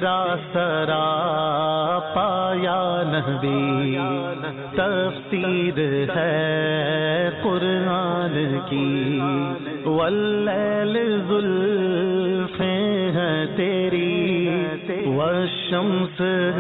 تیرا سرا پایا نبی، تفسیر ہے قرآن کی، واللیل زلفیں ہیں تیری، والشمس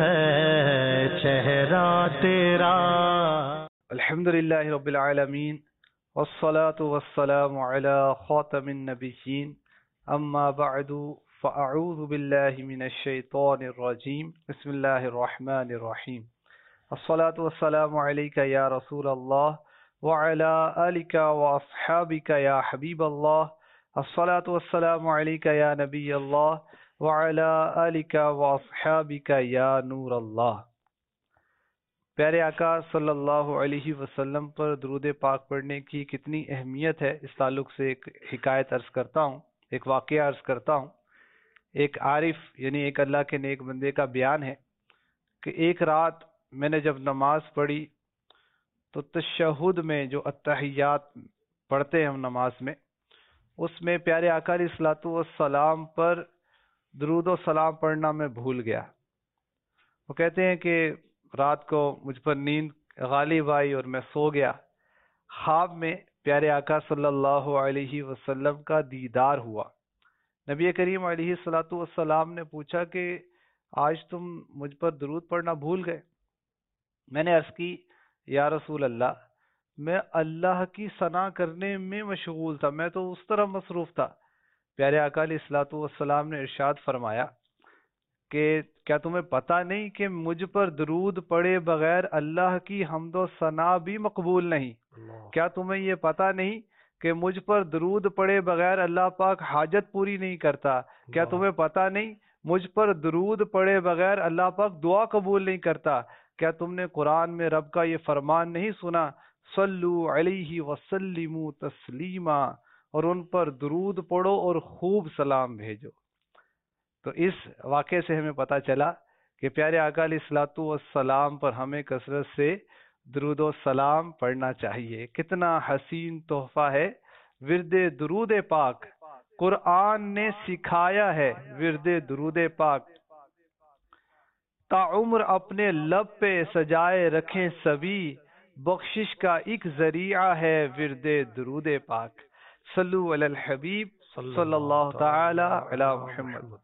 ہے چہرہ تیرا۔ الحمدللہ رب العالمین، والصلاة والسلام علی خاتم النبیین، اما بعد فاعوذ باللہ من الشیطان الرجیم، بسم اللہ الرحمن الرحیم۔ الصلاة والسلام علیک یا رسول اللہ وعلی آلک واصحابک یا حبیب اللہ، الصلاة والسلام علیک یا نبی اللہ وعلی آلک واصحابک یا نور اللہ۔ پیارے آقا صلی اللہ علیہ وسلم پر درود پاک پڑھنے کی کتنی اہمیت ہے، اس تعلق سے ایک حکایت عرض کرتا ہوں، ایک واقعہ عرض کرتا ہوں۔ ایک عارف یعنی ایک اللہ کے نیک بندے کا بیان ہے کہ ایک رات میں نے جب نماز پڑھی تو تشہد میں جو اتحیات پڑھتے ہیں ہم نماز میں، اس میں پیارے آقا علیہ الصلوۃ والسلام پر درود و سلام پڑھنا میں بھول گیا۔ وہ کہتے ہیں کہ رات کو مجھ پر نیند غالب آئی اور میں سو گیا۔ خواب میں پیارے آقا صلی اللہ علیہ وسلم کا دیدار ہوا۔ نبی کریم علیہ الصلوۃ والسلام نے پوچھا کہ آج تم مجھ پر درود پڑھنا بھول گئے؟ میں نے عرض کی یا رسول اللہ، میں اللہ کی ثنا کرنے میں مشغول تھا، میں تو اس طرح مصروف تھا۔ پیارے آقا علیہ الصلوۃ والسلام نے ارشاد فرمایا کہ کیا تمہیں پتہ نہیں کہ مجھ پر درود پڑے بغیر اللہ کی حمد و ثنا بھی مقبول نہیں؟ کیا تمہیں یہ پتہ نہیں کہ مجھ پر درود پڑے بغیر اللہ پاک حاجت پوری نہیں کرتا؟ کیا تمہیں پتہ نہیں مجھ پر درود پڑے بغیر اللہ پاک دعا قبول نہیں کرتا؟ کیا تم نے قرآن میں رب کا یہ فرمان نہیں سنا، صلو علیہ وسلموا تسلیما، اور ان پر درود پڑھو اور خوب سلام بھیجو؟ تو اس واقعے سے ہمیں پتہ چلا کہ پیارے آقا علیہ الصلوۃ والسلام پر ہمیں کثرت سے درود و سلام پڑھنا چاہیے۔ کتنا حسین تحفہ ہے ورد درود پاک، قرآن نے سکھایا ہے ورد درود پاک، تا عمر اپنے لب پہ سجائے رکھیں سبھی، بخشش کا ایک ذریعہ ہے ورد درود پاک۔ صلو علی الحبیب صلی اللہ تعالی علی محمد۔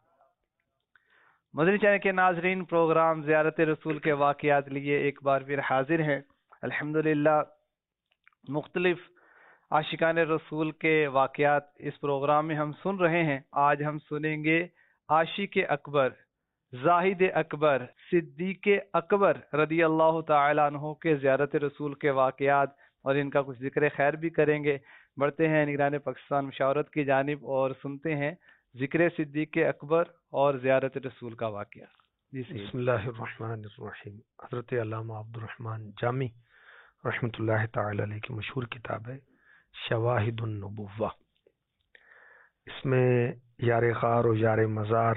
مدنی چینل کے ناظرین، پروگرام زیارت رسول کے واقعات لیے ایک بار پھر حاضر ہیں۔ الحمدللہ مختلف عاشقان رسول کے واقعات اس پروگرام میں ہم سن رہے ہیں۔ آج ہم سنیں گے عاشق اکبر، زاہد اکبر، صدیق اکبر رضی اللہ تعالیٰ عنہ کے زیارت رسول کے واقعات، اور ان کا کچھ ذکر خیر بھی کریں گے۔ بڑھتے ہیں نگران پاکستان مشاورت کی جانب اور سنتے ہیں ذکر صدیق اکبر اور زیارت رسول کا واقعہ۔ بسم اللہ الرحمن الرحیم۔ حضرت علامہ عبدالرحمن جامی رحمۃ اللہ تعالی علیہ کی مشہور کتاب ہے شواہد النبوہ۔ اس میں یار غار و یار مزار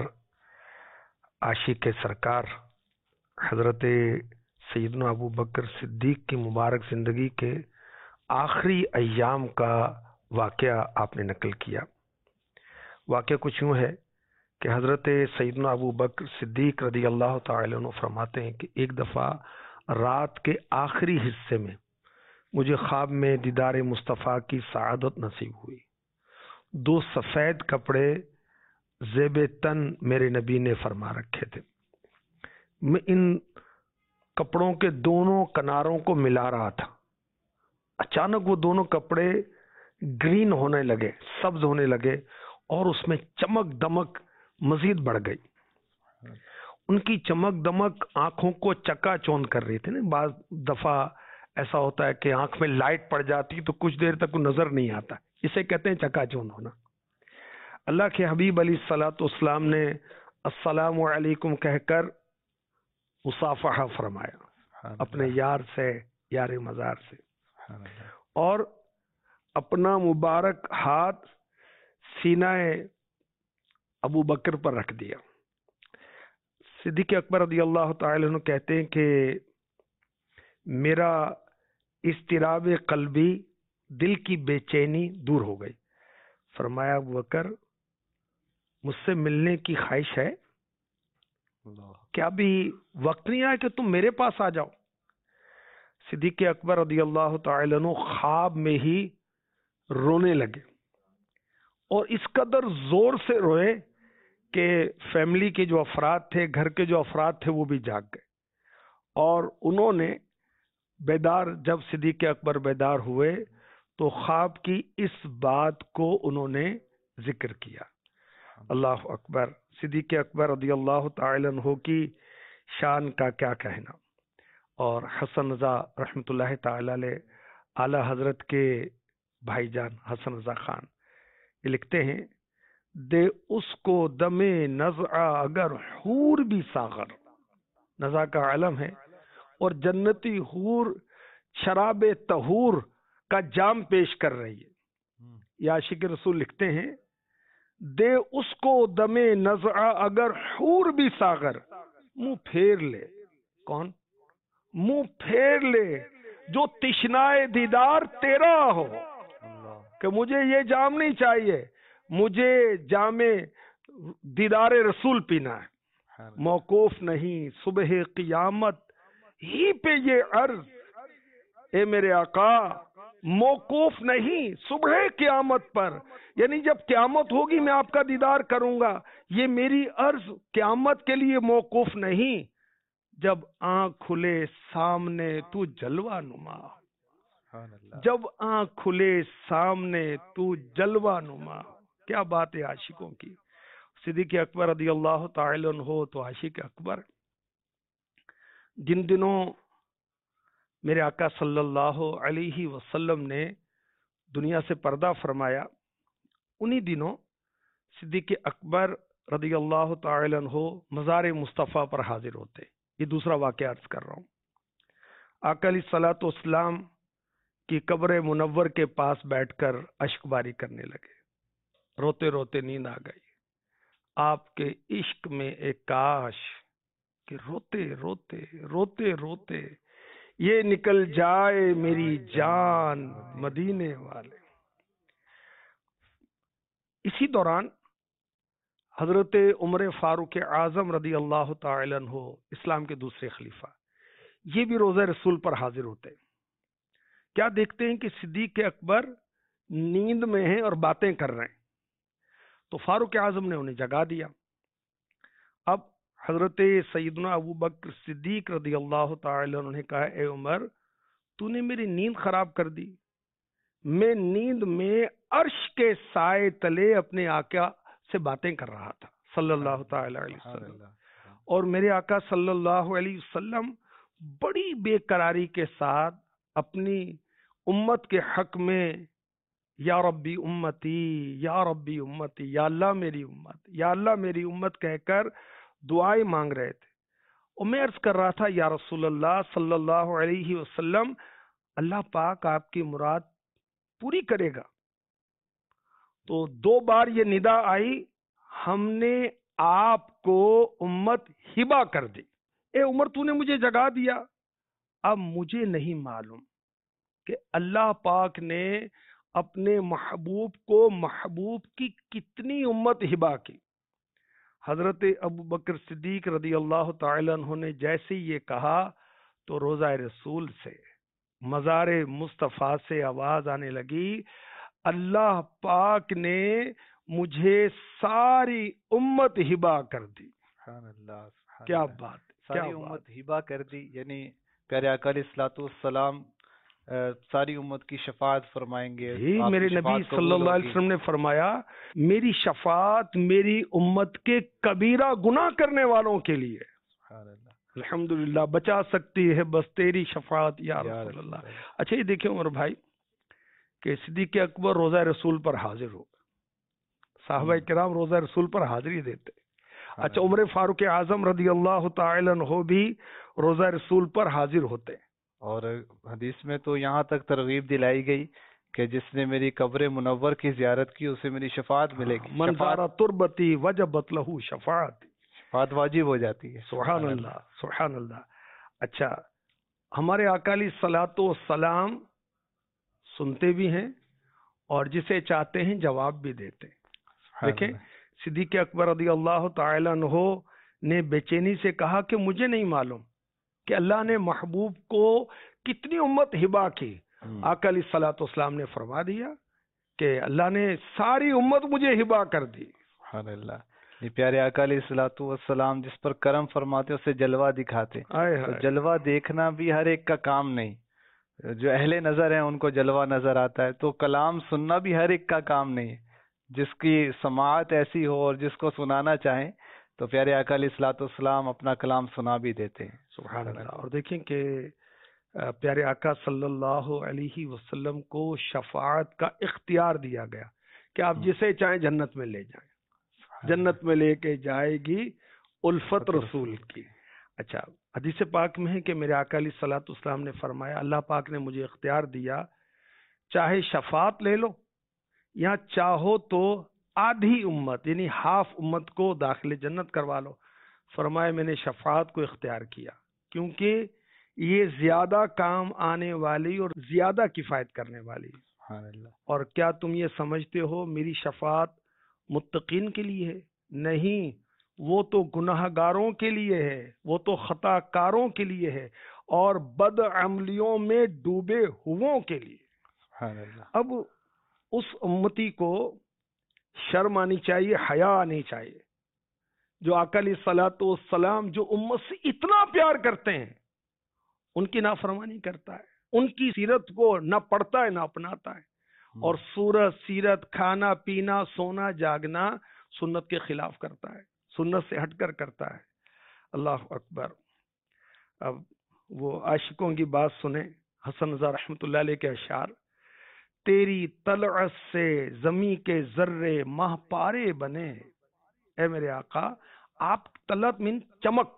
عاشق سرکار حضرت سیدنا ابو بکر صدیق کی مبارک زندگی کے آخری ایام کا واقعہ آپ نے نقل کیا۔ واقعہ کچھ یوں ہے کہ حضرت سیدنا ابو بکر صدیق رضی اللہ تعالی عنہ فرماتے ہیں کہ ایک دفعہ رات کے آخری حصے میں مجھے خواب میں دیدار مصطفیٰ کی سعادت نصیب ہوئی۔ دو سفید کپڑے زیب تن میرے نبی نے فرما رکھے تھے۔ میں ان کپڑوں کے دونوں کناروں کو ملا رہا تھا۔ اچانک وہ دونوں کپڑے گرین ہونے لگے، سبز ہونے لگے، اور اس میں چمک دمک مزید بڑھ گئی۔ ان کی چمک دمک آنکھوں کو چکا چوند کر رہی تھی۔ بعض دفعہ ایسا ہوتا ہے کہ آنکھ میں لائٹ پڑ جاتی تو کچھ دیر تک وہ نظر نہیں آتا، اسے کہتے ہیں چکا چوند ہونا۔ اللہ کے حبیب علیہ الصلوۃ والسلام نے السلام علیکم کہہ کر مصافحہ فرمایا اپنے یار سے، یار مزار سے، اور اپنا مبارک ہاتھ سینہ ابو بکر پر رکھ دیا۔ صدیق اکبر رضی اللہ تعالی عنہ کہتے ہیں کہ میرا اضطراب قلبی، دل کی بے چینی دور ہو گئی۔ فرمایا ابو بکر مجھ سے ملنے کی خواہش ہے؟ کیا بھی وقت نہیں آیا کہ تم میرے پاس آ جاؤ؟ صدیق اکبر رضی اللہ تعالی عنہ خواب میں ہی رونے لگے، اور اس قدر زور سے روئے کہ فیملی کے جو افراد تھے، گھر کے جو افراد تھے، وہ بھی جاگ گئے، اور انہوں نے جب صدیق اکبر بیدار ہوئے تو خواب کی اس بات کو انہوں نے ذکر کیا۔ اللہ اکبر! صدیق اکبر رضی اللہ تعالی عنہ کی شان کا کیا کہنا۔ اور حسن رضا رحمۃ اللہ تعالی علیہ، اعلی حضرت کے بھائی جان حسن رضا خان، یہ لکھتے ہیں، دے اس کو دم نزع اگر حور بھی ساغر، نزع کا علم ہے، اور جنتی حور شراب طہور کا جام پیش کر رہی ہے۔ یا عاشق رسول لکھتے ہیں، دے اس کو دم نزع اگر حور بھی ساغر، منہ پھیر لے، کون؟ منہ پھیر لے جو تشنائے دیدار تیرا ہو، کہ مجھے یہ جام نہیں چاہیے، مجھے جام دیدار رسول پینا ہے۔ موقوف نہیں صبح قیامت ہی پہ یہ عرض، اے میرے آقا موقوف نہیں صبح قیامت پر، یعنی جب قیامت ہوگی میں آپ کا دیدار کروں گا، یہ میری عرض قیامت کے لیے موقوف نہیں، جب آنکھ کھلے سامنے تو جلوہ نما، جب آنکھ کھلے سامنے تو جلوہ نما۔ کیا بات ہے عاشقوں کی۔ صدیق اکبر رضی اللہ تعالی عنہ تو عاشق اکبر، جن دنوں میرے آقا صلی اللہ علیہ وسلم نے دنیا سے پردہ فرمایا، انہی دنوں صدیق اکبر رضی اللہ تعالی عنہ مزار مصطفیٰ پر حاضر ہوتے۔ یہ دوسرا واقعہ عرض کر رہا ہوں۔ آقا علیہ الصلوۃ والسلام کی قبر منور کے پاس بیٹھ کر اشک باری کرنے لگے، روتے روتے نیند آ گئی۔ آپ کے عشق میں ایک کاش کہ روتے روتے روتے روتے یہ نکل جائے میری جان مدینے والے۔ اسی دوران حضرت عمر فاروق اعظم رضی اللہ تعالی عنہ، اسلام کے دوسرے خلیفہ، یہ بھی روضہ رسول پر حاضر ہوتے۔ کیا دیکھتے ہیں کہ صدیق اکبر نیند میں ہیں اور باتیں کر رہے ہیں، تو فاروق اعظم نے انہیں جگا دیا۔ اب حضرت سیدنا ابو بکر صدیق رضی اللہ تعالی عنہ نے کہا، اے عمر تو نے میری نیند خراب کر دی، میں نیند میں عرش کے سائے تلے اپنے آقا سے باتیں کر رہا تھا صلی اللہ تعالی علیہ وسلم، اور میرے آقا صلی اللہ علیہ وسلم بڑی بے قراری کے ساتھ اپنی امت کے حق میں یا ربی امتی یا ربی امتی، یا اللہ میری امت، یا اللہ میری امت کہہ کر دعائیں مانگ رہے تھے۔ اور میں عرض کر رہا تھا، یا رسول اللہ صلی اللہ علیہ وسلم اللہ پاک آپ کی مراد پوری کرے گا۔ تو دو بار یہ ندا آئی، ہم نے آپ کو امت ہبہ کر دی۔ اے عمر تو نے مجھے جگا دیا، اب مجھے نہیں معلوم کہ اللہ پاک نے اپنے محبوب کو محبوب کی کتنی امت ہبہ کی۔ حضرت ابو بکر صدیق رضی اللہ تعالی عنہ نے جیسے یہ کہا تو روضہ رسول سے، مزار مصطفیٰ سے آواز آنے لگی، اللہ پاک نے مجھے ساری امت ہبہ کر دی۔ سبحان اللہ، سبحان کیا اللہ، بات، ساری امت ہبہ کر دی، یعنی پیارے آقا علیہ الصلوۃ والسلام ساری امت کی شفاعت فرمائیں گے۔ میرے نبی صلی اللہ علیہ وسلم نے فرمایا، میری شفاعت میری امت کے کبیرہ گناہ کرنے والوں کے لیے، سبحان اللہ، الحمدللہ، بچا سکتی ہے بس تیری شفاعت یا رسول اللہ۔ اچھا یہ دیکھیں عمر بھائی کہ صدیق اکبر روضہ رسول پر حاضر ہو، صحابہ کرام روضہ رسول پر حاضری دیتے۔ اچھا عمر فاروق اعظم رضی اللہ تعالی عنہ بھی روضہ رسول پر حاضر ہوتے، اور حدیث میں تو یہاں تک ترغیب دلائی گئی کہ جس نے میری قبر منور کی زیارت کی اسے میری شفاعت ملے گی۔ من زار تربتی وجبت لہ شفاعت، شفاعت واجب ہو جاتی ہے۔ سبحان اللہ، سبحان اللہ۔ اچھا ہمارے آقا علیہ الصلوۃ والسلام سنتے بھی ہیں اور جسے چاہتے ہیں جواب بھی دیتے ہیں۔ دیکھیں صدیق اکبر رضی اللہ تعالی عنہ نے بے چینی سے کہا کہ مجھے نہیں معلوم کہ اللہ نے محبوب کو کتنی امت ہبا کی. آقا علیہ الصلوۃ والسلام نے فرما دیا کہ اللہ نے ساری امت مجھے ہبا کر دی. سبحان اللہ. یہ پیارے آقا علیہ الصلوۃ والسلام جس پر کرم فرماتے اسے جلوہ دکھاتے. تو جلوہ دیکھنا بھی ہر ایک کا کام نہیں. جو اہل نظر ہیں ان کو جلوہ نظر آتا ہے، تو کلام سننا بھی ہر ایک کا کام نہیں ہے. جس کی سماعت ایسی ہو اور جس کو سنانا چاہیں تو پیارے آقا علیہ الصلوۃ والسلام اپنا کلام سنا بھی دیتے ہیں. سبحان اللہ. اور دیکھیں کہ پیارے آقا صلی اللہ علیہ وسلم کو شفاعت کا اختیار دیا گیا کہ آپ جسے چاہیں جنت میں لے جائیں. جنت میں لے کے جائے گی الفت رسول کی. اچھا، حدیث پاک میں ہے کہ میرے آقا علیہ الصلوۃ والسلام نے فرمایا اللہ پاک نے مجھے اختیار دیا، چاہے شفاعت لے لو یا چاہو تو آدھی امت یعنی ہاف امت کو داخل جنت کروا لو. فرمایا میں نے شفاعت کو اختیار کیا کیونکہ یہ زیادہ کام آنے والی اور زیادہ کفایت کرنے والی. سبحان اللہ. اور کیا تم یہ سمجھتے ہو میری شفاعت متقین کے لیے ہے؟ نہیں، وہ تو گناہ گاروں کے لیے ہے، وہ تو خطا کاروں کے لیے ہے اور بد عملیوں میں ڈوبے ہووں کے لیے. سبحان اللہ. اب اس امتی کو شرم آنی چاہیے، حیا آنی چاہیے. جو آقا علیہ الصلوۃ والسلام جو امت سے اتنا پیار کرتے ہیں ان کی نافرمانی کرتا ہے، ان کی سیرت کو نہ پڑھتا ہے نہ اپناتا ہے، اور سورت سیرت کھانا پینا سونا جاگنا سنت کے خلاف کرتا ہے، سنت سے ہٹ کر کرتا ہے. اللہ اکبر. اب وہ عاشقوں کی بات سنیں. حسن رضا رحمۃ اللہ علیہ کے اشعار: تیری طلعت سے زمیں کے ذرے ماہ پارے بنے. اے میرے آقا، آپ طلعت من چمک،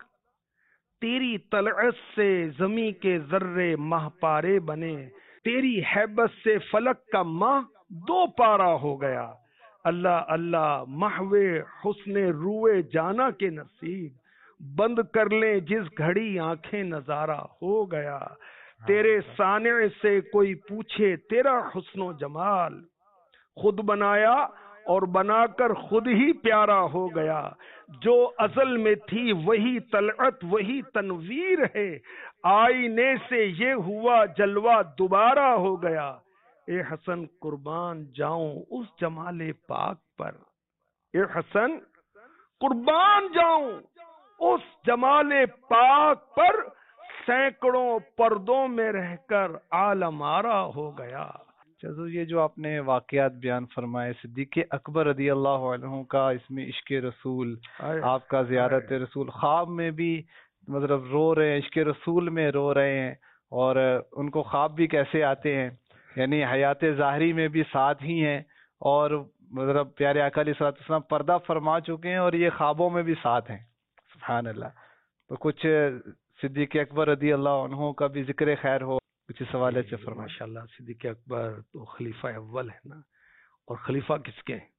تیری طلعت سے زمیں کے ذرے ماہ پارے بنے، تیری ہیبت سے فلک کا ماہ دو پارا ہو گیا. اللہ اللہ محو حسن روئے جانا کے نصیب، بند کر لیں جس گھڑی آنکھیں نظارہ ہو گیا. تیرے صانع سے کوئی پوچھے تیرا حسن و جمال، خود بنایا اور بنا کر خود ہی پیارا ہو گیا. جو ازل میں تھی وہی طلعت وہی تنویر ہے، آئینے سے یہ ہوا جلوہ دوبارہ ہو گیا. اے حسن قربان جاؤں اس جمال پاک پر، اے حسن قربان جاؤں اس جمال پاک پر، سینکڑوں پردوں میں رہ کر عالم آرا ہو گیا. یہ جو آپ نے واقعات بیان فرمائے صدیق اکبر رضی اللہ عنہ کا، اس میں عشق رسول، آپ کا زیارت رسول، خواب میں بھی مطلب رو رہے ہیں، عشق رسول میں رو رہے ہیں، اور ان کو خواب بھی کیسے آتے ہیں، یعنی حیات ظاہری میں بھی ساتھ ہی ہیں، اور مطلب پیارے آقا علیہ الصلوۃ والسلام پردہ فرما چکے ہیں اور یہ خوابوں میں بھی ساتھ ہیں. سبحان اللہ. تو کچھ صدیق اکبر رضی اللہ عنہ کا بھی ذکر خیر ہو، کچھ اس حوالے سے فرمائیں. ماشاء اللہ. صدیق اکبر تو خلیفہ اول ہے نا، اور خلیفہ کس کے ہیں؟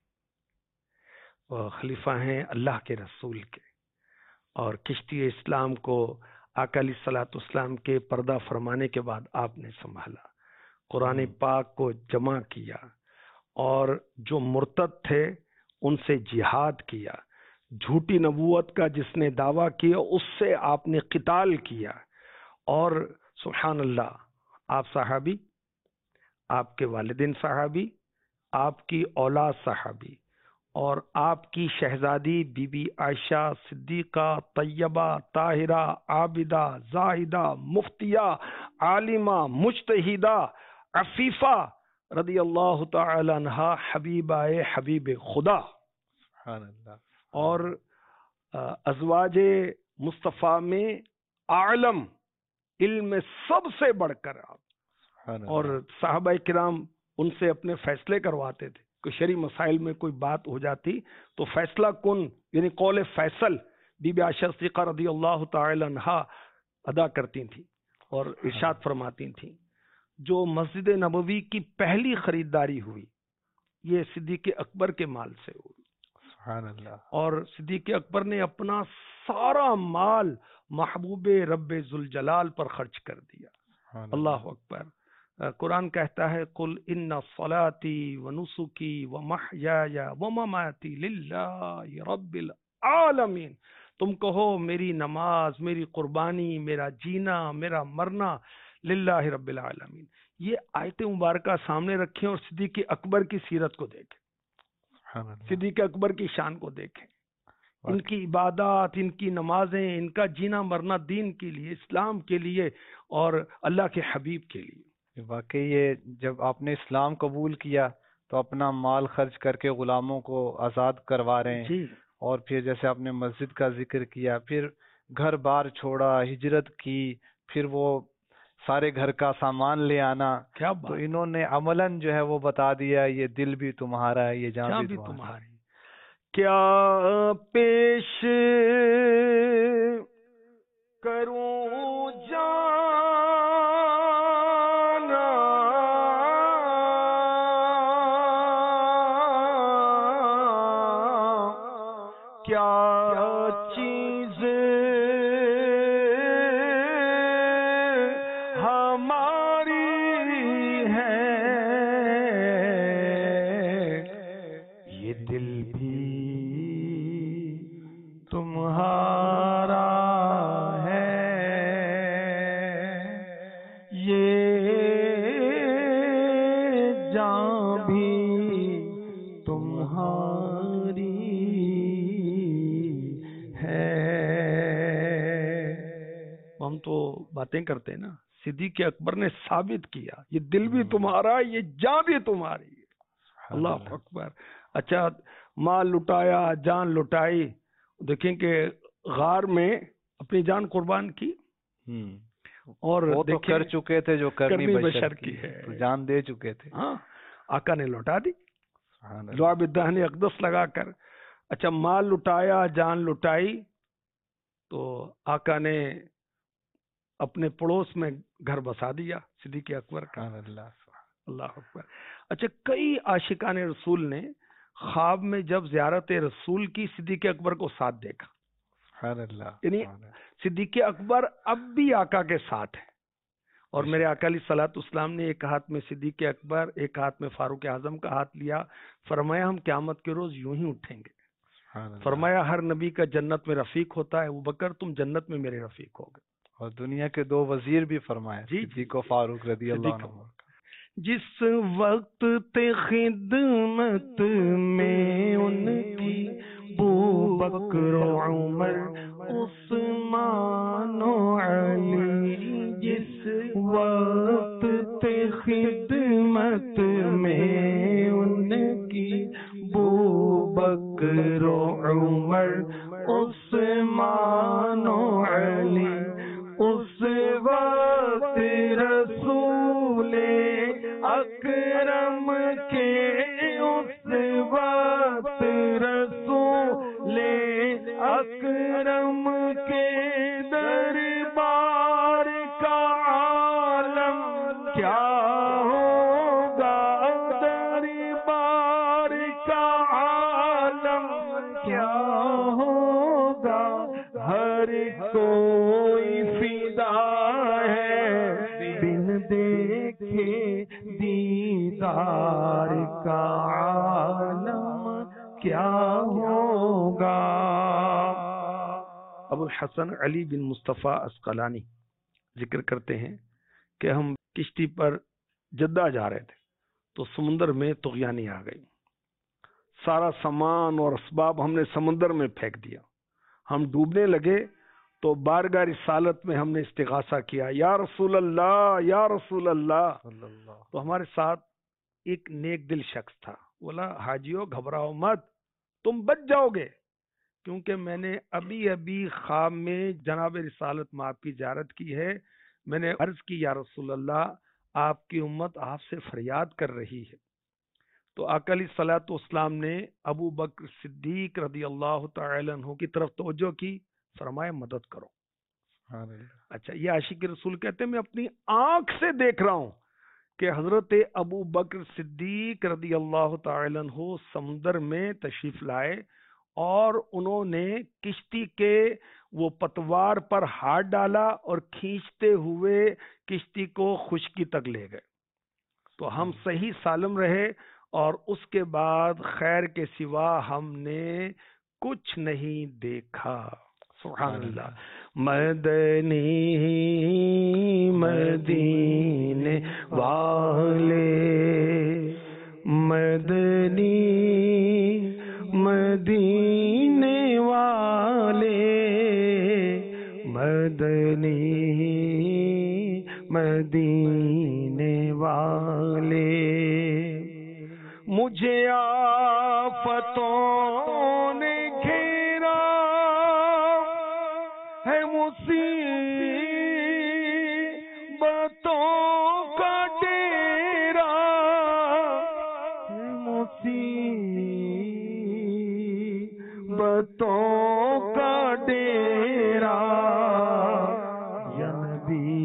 وہ خلیفہ ہیں اللہ کے رسول کے. اور کشتی اسلام کو آقا علیہ الصلوۃ والسلام کے پردہ فرمانے کے بعد آپ نے سنبھالا، قرآن پاک کو جمع کیا، اور جو مرتد تھے ان سے جہاد کیا، جھوٹی نبوت کا جس نے دعویٰ کیا اس سے آپ نے قتال کیا. اور سبحان اللہ، آپ صحابی، آپ کے والدین صحابی، آپ کی اولاد صحابی، اور آپ کی شہزادی بی بی عائشہ صدیقہ طیبہ طاہرہ عابدہ زاہدہ مفتیہ عالمہ مجتہدہ عفیفہ رضی اللہ تعالی عنہا حبیبہ حبیب خدا. سبحان اللہ. اور ازواج مصطفیٰ میں عالم علم میں سب سے بڑھ کر آپ، اور صحابہ کرام ان سے اپنے فیصلے کرواتے تھے. کوئی شرعی مسائل میں کوئی بات ہو جاتی تو فیصلہ کن یعنی قول فیصل بی بی عائشہ صدیقہ رضی اللہ تعالی عنہا ادا کرتی تھیں اور ارشاد فرماتی تھیں. جو مسجد نبوی کی پہلی خریداری ہوئی یہ صدیق اکبر کے مال سے ہوئی. سبحان اللہ. اور صدیق اکبر نے اپنا سارا مال محبوب رب ذوالجلال پر خرچ کر دیا. اللہ اکبر. قرآن کہتا ہے قل ان صلاتی ونسکی ومحیای ومماتی للہ رب العالمین تم کہو میری نماز، میری قربانی، میرا جینا، میرا مرنا للہ رب العالمین۔ یہ آیت مبارکہ سامنے رکھیں اور صدیق اکبر کی سیرت کو دیکھیں، سبحان اللہ۔ صدیق اکبر کی شان کو دیکھیں، ان کی عبادات، ان کی نمازیں، ان کا جینا مرنا دین کے لیے، اسلام کے لیے اور اللہ کے حبیب کے لیے۔ واقعی یہ جب آپ نے اسلام قبول کیا تو اپنا مال خرچ کر کے غلاموں کو آزاد کروا رہے ہیں، جی اور پھر جیسے آپ نے مسجد کا ذکر کیا، پھر گھر بار چھوڑا، ہجرت کی، پھر وہ سارے گھر کا سامان لے آنا، کیا تو بات، انہوں نے عملاً جو ہے وہ بتا دیا یہ دل بھی تمہارا ہے، یہ جہاں جان بھی بھی تمہارا ہے۔ تمہاری، کیا پیش کروں جانا، کیا چیز ہماری ہے، یہ دل بھی تمہارا ہے، یہ جان بھی تمہاری ہے۔ ہم تو باتیں کرتے ہیں نا، صدیق اکبر نے ثابت کیا یہ دل بھی تمہارا، یہ جان بھی تمہاری ہے۔ اللہ اکبر۔ اچھا، مال لٹایا، جان لٹائی، دیکھیں کہ غار میں اپنی جان قربان کی، اور وہ تو دیکھیں کر چکے تھے جو کرنی کرنی بشر بشر کی کی ہے، تو جان دے چکے تھے۔ ہاں آقا نے لوٹا دی سبحان اللہ۔ لعاب الدہن اقدس لگا کر۔ اچھا، مال لٹایا، جان لٹائی، تو آقا نے اپنے پڑوس میں گھر بسا دیا صدیق اکبر کا۔ سبحان اللہ۔ اللہ اکبر۔ اچھا، کئی عاشقان رسول نے خواب میں جب زیارت رسول کی صدیق اکبر کو ساتھ دیکھا، سبحان اللہ۔ یعنی سبحان اللہ۔ صدیق اکبر اب بھی آقا کے ساتھ ہے، اور میرے آقا علیہ الصلوۃ والسلام نے ایک ہاتھ میں صدیق اکبر، ایک ہاتھ میں فاروق اعظم کا ہاتھ لیا، فرمایا ہم قیامت کے روز یوں ہی اٹھیں گے، سبحان اللہ۔ فرمایا ہر نبی کا جنت میں رفیق ہوتا ہے، ابوبکر تم جنت میں میرے رفیق ہوگے۔ اور دنیا کے دو وزیر بھی فرمایا، جی، صدیق و فاروق رضی اللہ صدیق عنہ۔ جس وقت تے خدمت میں ان کی بوبکر و عمر عثمان و علی، جس وقت تے خدمت میں ان کی بوبکر و عمر عثمان و علی، اس وقت رسول اکرم کے، اس وقت رسول اکرم کے دربار کا عالم کیا ہوگا، دربار کا عالم کیا ہوگا، ہر کوئی فدا ہے بن دیکھے دیدار کا عالم کیا ہوگا۔ ابو الحسن علی بن مصطفیٰ عسقلانی ذکر کرتے ہیں کہ ہم کشتی پر جدہ جا رہے تھے تو سمندر میں طغیانی آ گئی، سارا سامان اور اسباب ہم نے سمندر میں پھینک دیا، ہم ڈوبنے لگے تو بارگاہ رسالت میں ہم نے استغاثہ کیا، یا رسول اللہ یا رسول اللہ۔ تو ہمارے ساتھ ایک نیک دل شخص تھا، بولا حاجیو گھبراؤ مت، تم بچ جاؤ گے، کیونکہ میں نے ابھی خواب میں جناب رسالت میں آپ کی زیارت کی ہے، میں نے عرض کی یا رسول اللہ آپ کی امت آپ سے فریاد کر رہی ہے۔ تو آقا علیہ الصلوۃ والسلام نے ابو بکر صدیق رضی اللہ تعالی عنہ کی طرف توجہ کی، فرمایا مدد کرو۔ اچھا، یہ عاشق رسول کہتے ہیں میں اپنی آنکھ سے دیکھ رہا ہوں کہ حضرت ابو بکر صدیق رضی اللہ تعالی عنہ سمندر میں تشریف لائے اور انہوں نے کشتی کے وہ پتوار پر ہاتھ ڈالا اور کھینچتے ہوئے کشتی کو خشکی تک لے گئے، تو ہم صحیح سالم رہے، اور اس کے بعد خیر کے سوا ہم نے کچھ نہیں دیکھا۔ سبحان اللہ. مدنی مدینے والے، مدنی مدینے والے، مدنی مدینے والے. مجھے آفتوں نے گھیرا ہے، مصیبتوں کا ڈیرا ہے، مصیبتوں کا ڈیرا. یا نبی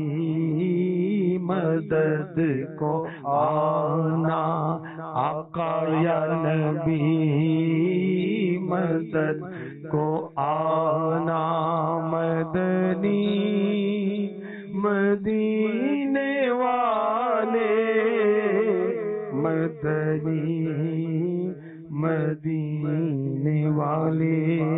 مدد کو آنا، آقا یا نبی مدد کو آنا. مدنی مدینے والے، مدنی مدینے والے.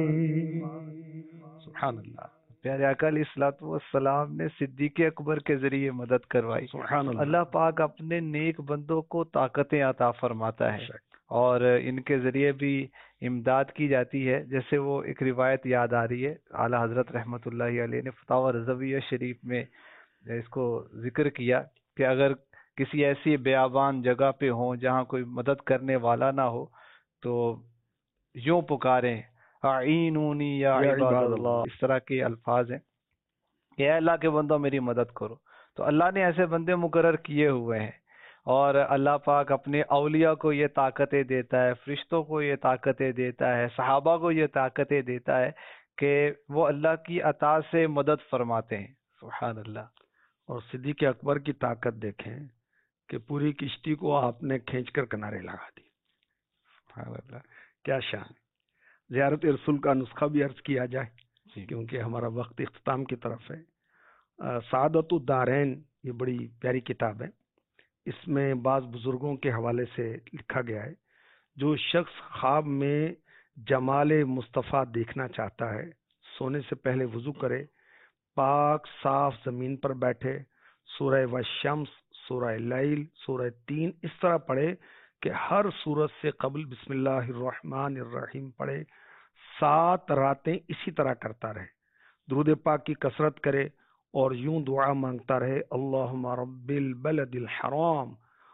سبحان اللہ. پیارے آقا علیہ الصلوۃ والسلام نے صدیق اکبر کے ذریعے مدد کروائی. سبحان اللہ. اللہ پاک اپنے نیک بندوں کو طاقتیں عطا فرماتا ہے اور ان کے ذریعے بھی امداد کی جاتی ہے. جیسے وہ ایک روایت یاد آ رہی ہے، اعلیٰ حضرت رحمۃ اللہ علیہ نے فتاوی رضویہ شریف میں اس کو ذکر کیا کہ اگر کسی ایسی بیابان جگہ پہ ہوں جہاں کوئی مدد کرنے والا نہ ہو تو یوں پکاریں، اعینونی یا عباد اللہ. اس طرح کے الفاظ ہیں کہ اے اللہ کے بندوں میری مدد کرو. تو اللہ نے ایسے بندے مقرر کیے ہوئے ہیں اور اللہ پاک اپنے اولیاء کو یہ طاقتیں دیتا ہے، فرشتوں کو یہ طاقتیں دیتا ہے، صحابہ کو یہ طاقتیں دیتا ہے کہ وہ اللہ کی عطا سے مدد فرماتے ہیں. سبحان اللہ. اور صدیق اکبر کی طاقت دیکھیں کہ پوری کشتی کو آپ نے کھینچ کر کنارے لگا دی. سبحان اللہ. کیا شان. زیارت رسول کا نسخہ بھی عرض کیا جائے جی. کیونکہ ہمارا وقت اختتام کی طرف ہے. سعادت الدارین یہ بڑی پیاری کتاب ہے. اس میں بعض بزرگوں کے حوالے سے لکھا گیا ہے، جو شخص خواب میں جمال مصطفیٰ دیکھنا چاہتا ہے سونے سے پہلے وضو کرے، پاک صاف زمین پر بیٹھے، سورہ والشمس، سورہ لیل، سورہ تین اس طرح پڑھے کہ ہر سورت سے قبل بسم اللہ الرحمن الرحیم پڑھے. 7 راتیں اسی طرح کرتا رہے، درود پاک کی کثرت کرے اور یوں دعا مانگتا رہے، اللہم رب البلد الحرام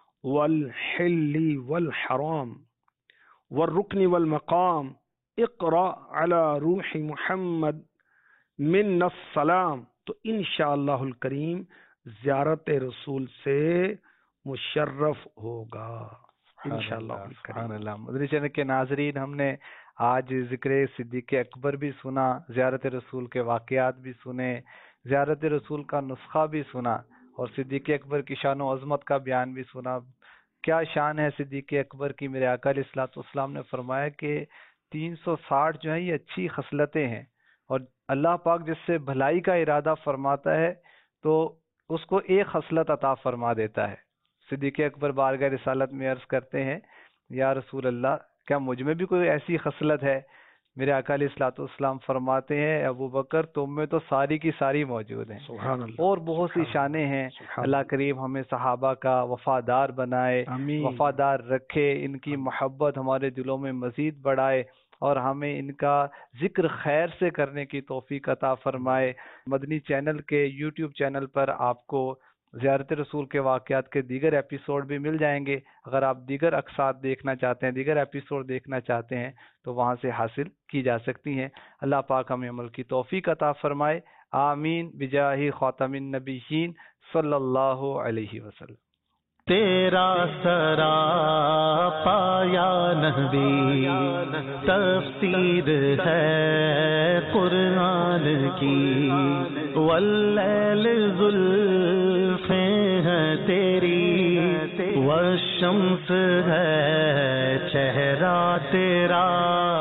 والحل والحرام والرکن والمقام اقرأ علی روح محمد من السلام. تو انشاءاللہ الکریم زیارت رسول سے مشرف ہوگا انشاءاللہ. سبحان اللہ. مدنی چینل کے ناظرین، ہم نے آج ذکر صدیق اکبر بھی سنا، زیارت رسول کے واقعات بھی سنے، زیارت رسول کا نسخہ بھی سنا اور صدیق اکبر کی شان و عظمت کا بیان بھی سنا. کیا شان ہے صدیق اکبر کی. میرے آقا علیہ الصلوۃ والسلام نے فرمایا کہ 360 جو ہیں یہ اچھی خصلتیں ہیں اور اللہ پاک جس سے بھلائی کا ارادہ فرماتا ہے تو اس کو ایک خصلت عطا فرما دیتا ہے. صدیق اکبر بارگاہ رسالت میں عرض کرتے ہیں، یا رسول اللہ کیا مجھ میں بھی کوئی ایسی خصلت ہے؟ میرے آقا علیہ الصلوۃ والسلام فرماتے ہیں، ابو بکر تم میں تو ساری کی ساری موجود ہیں. سبحان اللہ. اور بہت سی شانیں ہیں. اللہ کریم ہمیں صحابہ کا وفادار بنائے، وفادار رکھے، ان کی محبت ہمارے دلوں میں مزید بڑھائے اور ہمیں ان کا ذکر خیر سے کرنے کی توفیق عطا فرمائے. مدنی چینل کے یوٹیوب چینل پر آپ کو زیارت رسول کے واقعات کے دیگر ایپیسوڈ بھی مل جائیں گے. اگر آپ دیگر اقساط دیکھنا چاہتے ہیں، دیگر ایپیسوڈ دیکھنا چاہتے ہیں تو وہاں سے حاصل کی جا سکتی ہیں. اللہ پاک ہمیں عمل کی توفیق عطا فرمائے. آمین بجاہ خاتم النبیین صلی اللہ علیہ وسلم. تیرا سراپا یا نبی تفسیر ہے قرآن کی، واللیل زلفیں ہیں تیری، والشمس ہے چہرہ تیرا.